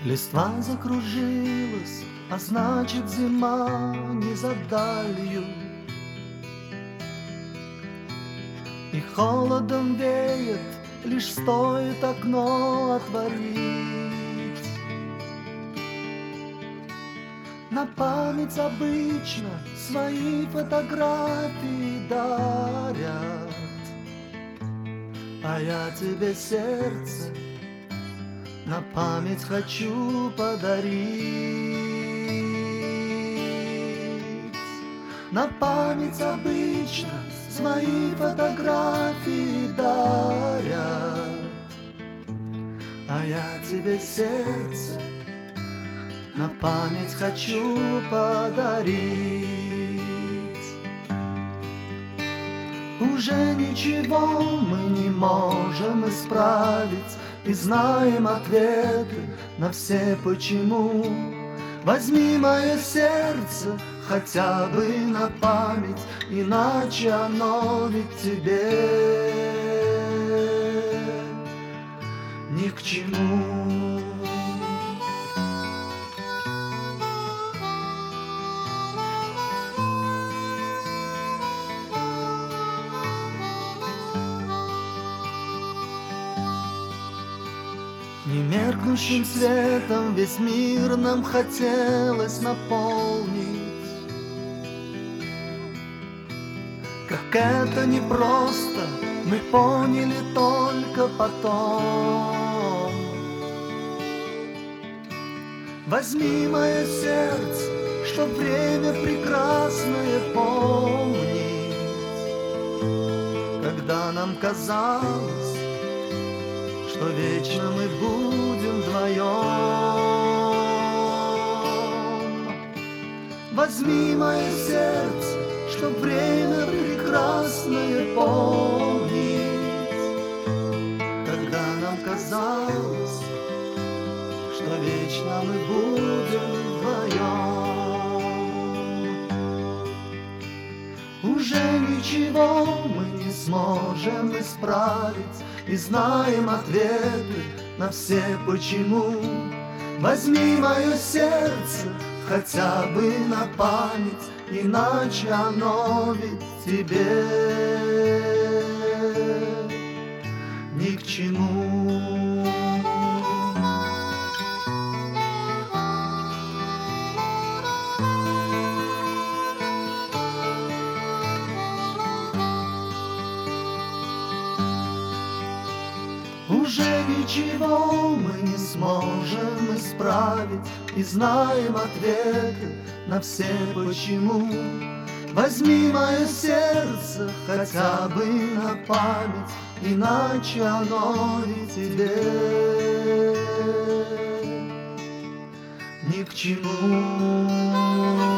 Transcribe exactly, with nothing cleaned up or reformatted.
Листва закружилась, а значит зима не за далью. И холодом веет, лишь стоит окно отворить. На память обычно свои фотографии дарят, а я тебе сердце на память хочу подарить. На память обычно свои фотографии дарят, а я тебе сердце на память хочу подарить. Уже ничего мы не можем исправить, и знаем ответы на все почему. Возьми мое сердце хотя бы на память, иначе оно ведь тебе ни к чему. Немеркнущим светом весь мир нам хотелось наполнить. Как это непросто, мы поняли только потом. Возьми мое сердце, чтоб время прекрасное помнить, когда нам казалось, что вечно мы будем вдвоем. Возьми мое сердце, чтоб время прекрасное помнить, когда нам казалось, что вечно мы будем вдвоем. Уже ничего мы не сможем исправить, и знаем ответы на все почему. Возьми мое сердце хотя бы на память, иначе оно ведь тебе ни к чему. Уже ничего мы не сможем исправить, и знаем ответы на все почему. Возьми мое сердце хотя бы на память, иначе оно ведь тебе ни к чему.